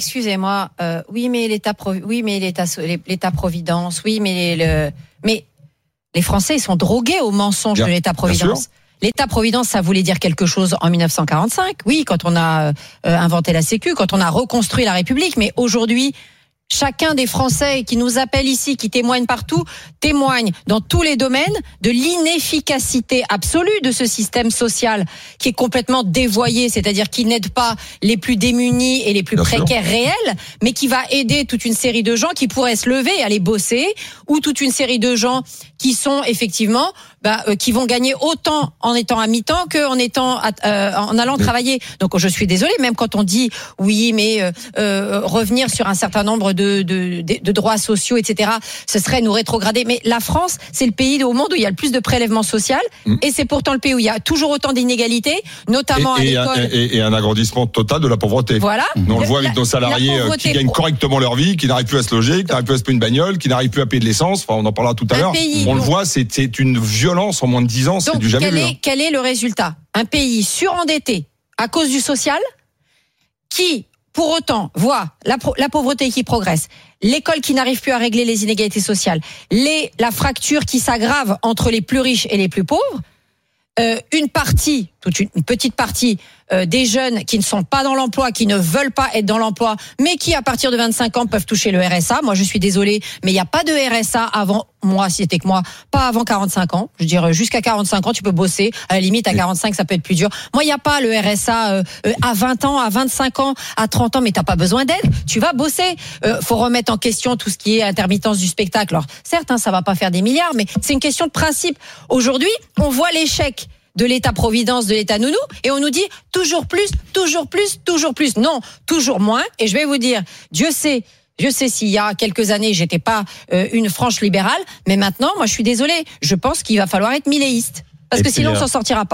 excusez-moi, oui, mais l'État-providence, oui, mais les Français, ils sont drogués au mensonge de l'État-providence. L'État-providence, ça voulait dire quelque chose en 1945. Oui, quand on a inventé la Sécu, quand on a reconstruit la République. Mais aujourd'hui, chacun des Français qui nous appelle ici, qui témoignent partout, témoigne dans tous les domaines de l'inefficacité absolue de ce système social qui est complètement dévoyé, c'est-à-dire qui n'aide pas les plus démunis et les plus précaires réels, mais qui va aider toute une série de gens qui pourraient se lever et aller bosser, ou toute une série de gens qui sont effectivement qui vont gagner autant en étant à mi-temps qu'en étant en allant travailler. Donc je suis désolée, même quand on dit oui, mais revenir sur un certain nombre de droits sociaux, etc., ce serait nous rétrograder. Mais la France, c'est le pays au monde où il y a le plus de prélèvements sociaux, et c'est pourtant le pays où il y a toujours autant d'inégalités, notamment à l'école. Et un agrandissement total de la pauvreté. Voilà. On le voit avec nos salariés qui gagnent correctement leur vie, qui n'arrivent plus à se loger, qui n'arrivent plus à se payer une bagnole, qui n'arrivent plus à payer de l'essence. Enfin, on en parlera tout à l'heure. On le voit, c'est une violence en moins de 10 ans, c'est du jamais vu. Quel est le résultat ? Un pays surendetté à cause du social, qui, pour autant, voit la pauvreté qui progresse, l'école qui n'arrive plus à régler les inégalités sociales, la fracture qui s'aggrave entre les plus riches et les plus pauvres, une petite partie des jeunes qui ne sont pas dans l'emploi, qui ne veulent pas être dans l'emploi, mais qui à partir de 25 ans peuvent toucher le RSA. Moi, je suis désolée, mais il n'y a pas de RSA avant, moi, si c'était que moi, pas avant 45 ans. Je veux dire, jusqu'à 45 ans, tu peux bosser. À la limite, à 45, ça peut être plus dur. Moi, il n'y a pas le RSA à 20 ans, à 25 ans, à 30 ans, mais t'as pas besoin d'aide. Tu vas bosser. Faut remettre en question tout ce qui est intermittence du spectacle. Alors, certes, ça va pas faire des milliards, mais c'est une question de principe. Aujourd'hui, on voit l'échec de l'État-providence, de l'État-nounou, et on nous dit toujours plus, toujours plus, toujours plus. Non, toujours moins. Et je vais vous dire, Dieu sait s'il y a quelques années, j'étais pas une franche libérale, mais maintenant, moi, je suis désolée. Je pense qu'il va falloir être milléiste. Parce que sinon, on s'en sortira pas.